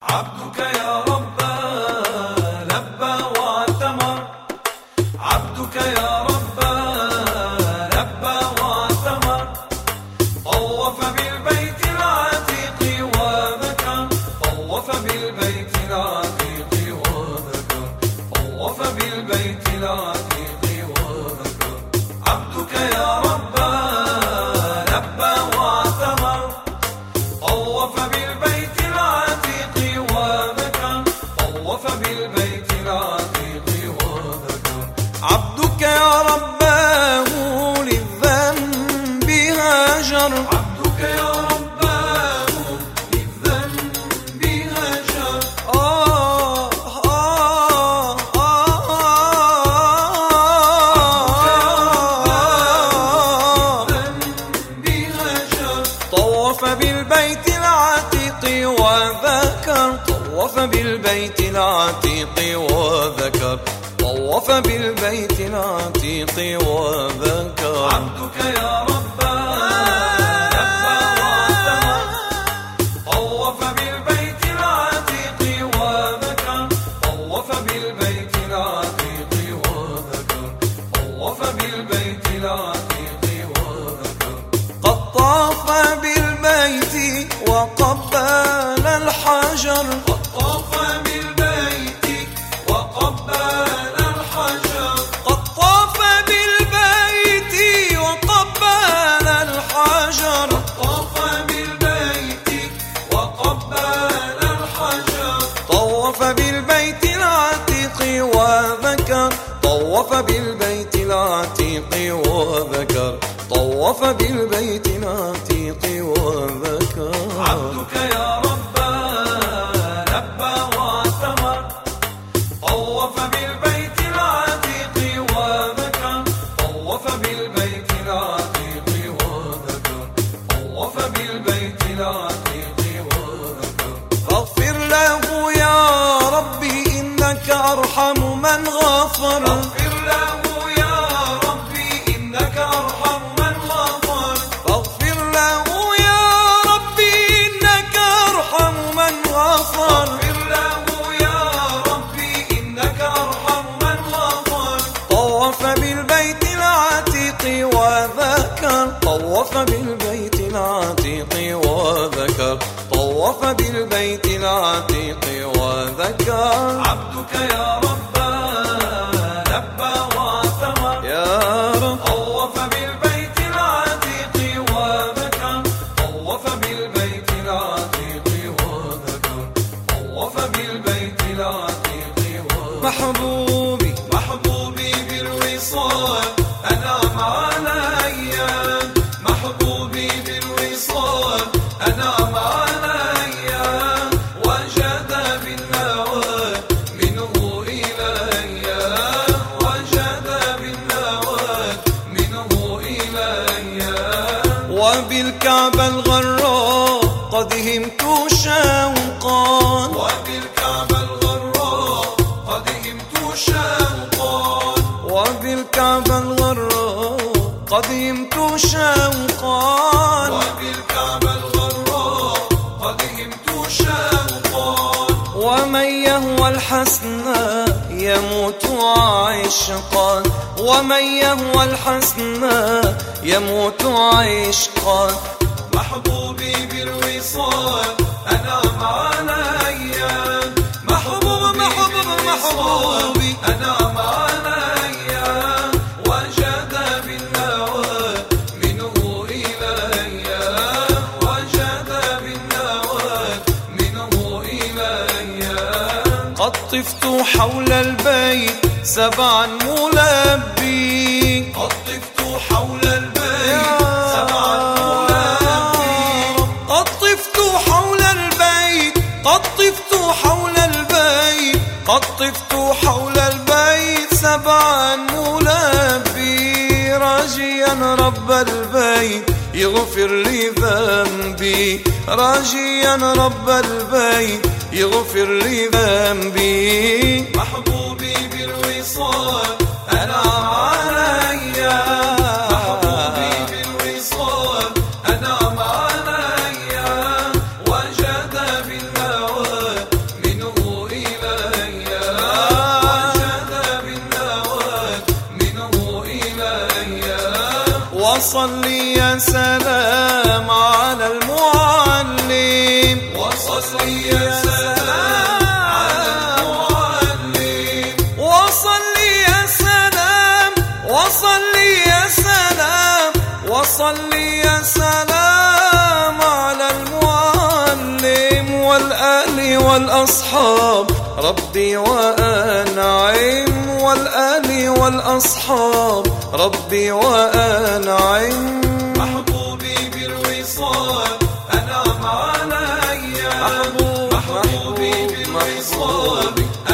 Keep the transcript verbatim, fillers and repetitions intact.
عبدك يا ربا لبى واعتمر، عبدك يا ربا لبى واعتمر، طوف بالبيت العتيق وذكر، طوف بالبيت العتيق وذكر، طوف بالبيت العتيق وذكر. عبدك يا ربا لبى واعتمر، طوف بالبيت العتيق وذكر، طوف بالبيت العتيق وذكر. عبدك يا رباه للذنب هاجر، عبدك يا رباه للذنب هاجر، آه آه آه للذنب هاجر. طوف بالبيت العتيق وذكر، طوف بالبيت العتيق وذكر، طوف بالبيت العتيق وذكر. عبدك يا ربا لبى واعتمر، طوف بالبيت العتيق وذكر، طوف بالبيت العتيق وذكر، طوف بالبيت العتيق وذكر. قد طاف بالبيت وقبل الحجر، قد طاف بالبيت وقبل الحجر، قد طاف بالبيت وقبل الحجر، طاف بالبيت وقبل الحجر. طوف بالبيت العتيق وذكر، طوف بالبيت العتيق وذكر، طوف بالبيت العتيق وذكر. عبدك يا ربا لبى واعتمر، طوف بالبيت العتيق وذكر، طوف بالبيت العتيق وذكر، طوف بالبيت العتيق وذكر. فاغفر له يا ربي إنك أرحم من غفر، اغفر له يا ربي إنك أرحم من غفر، فاغفر له يا ربي إنك أرحم من غفر، اغفر له يا ربي إنك أرحم من غفر. طوف بالبيت العتيق وذكر، طوف بالبيت العتيق وذكر، طوف بالبيت العتيق وذكر. عبدك يا ربا لبى واعتمر، يا رب طوف بالبيت العتيق وذكر، طوف بالبيت العتيق وذكر، طوف بالبيت العتيق وذكر. محبوبي محبوبي بالوصال أنعم علي، محبوبي بالوصال أنعم علي، وجد بالنوى منه إلي، وجد بالنوى منه إلي. وبالكعبة الغراء قد همت شوقا، وبالكعبة الغراء قد همت شوقا، وبالكعبة الغراء قد همت شوقا، وبالكعبة الغراء قد همت شوقا. ومن يهوى الحسنى يموت عشقا، ومن يهوى الحسنى يموت عشقا. محبوبي بالوصال أنعم علي، محبوب محبوب محبوبي أنعم علي، وجد بالنوى منه إلي، وجد بالنوى منه إلي. قد طفت حول البيت سبعا ملبي، قد طفت حول البيت سبعا ملبي، قد طفت حول البيت، قد طفت حول البيت، قد طفت حول البيت سبعا ملبي، راجيا رب البيت يغفر لي ذنبي، راجيا رب البيت يغفر لي ذنبي. محبوبي بالوصال أنعم علي، محبوبي بالوصال أنعم علي، وجد بالنوى صلي يا سلام على المعلم وصلي يا سلام وصلي يا سلام وصلي يا سلام على المعلم والآل والأصحاب ربي وأنعم والآل والأصحاب ربي وأنعم محبوبي بالوصال أنعم علي محبوبي بالوصال